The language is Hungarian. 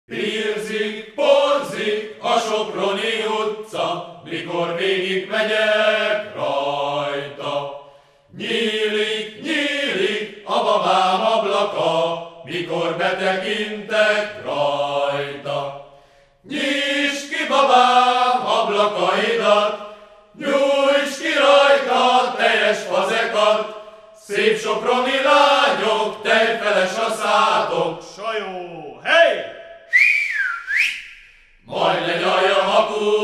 Pirzik, porzik a Soproni utca, mikor végig megyek rajta. Nyílik, nyílik a babám ablaka, mikor betekintek rajta. Nyisd ki, babám, ablakaidat, nyújtsd ki rajta teljes fazekat, szép soproni lányok, tejfeles a szátok. Sajó, hely! Majd legyaljam a kút,